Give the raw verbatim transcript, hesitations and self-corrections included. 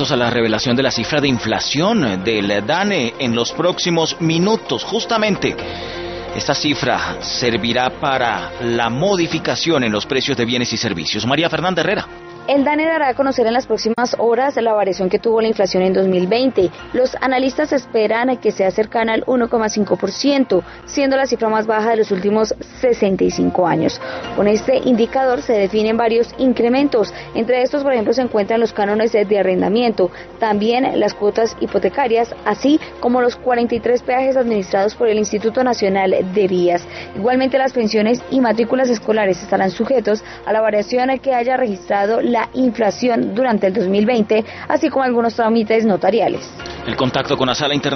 A la revelación de la cifra de inflación del DANE en los próximos minutos. Justamente esta cifra servirá para la modificación en los precios de bienes y servicios. María Fernanda Herrera. El DANE dará a conocer en las próximas horas la variación que tuvo la inflación en dos mil veinte. Los analistas esperan que sea cercana al uno coma cinco por ciento, siendo la cifra más baja de los últimos sesenta y cinco años. Con este indicador se definen varios incrementos. Entre estos, por ejemplo, se encuentran los cánones de arrendamiento, también las cuotas hipotecarias, así como los cuarenta y tres peajes administrados por el Instituto Nacional de Vías. Igualmente, las pensiones y matrículas escolares estarán sujetos a la variación que haya registrado la inflación durante el dos mil veinte, así como algunos trámites notariales. El contacto con la Sala Internacional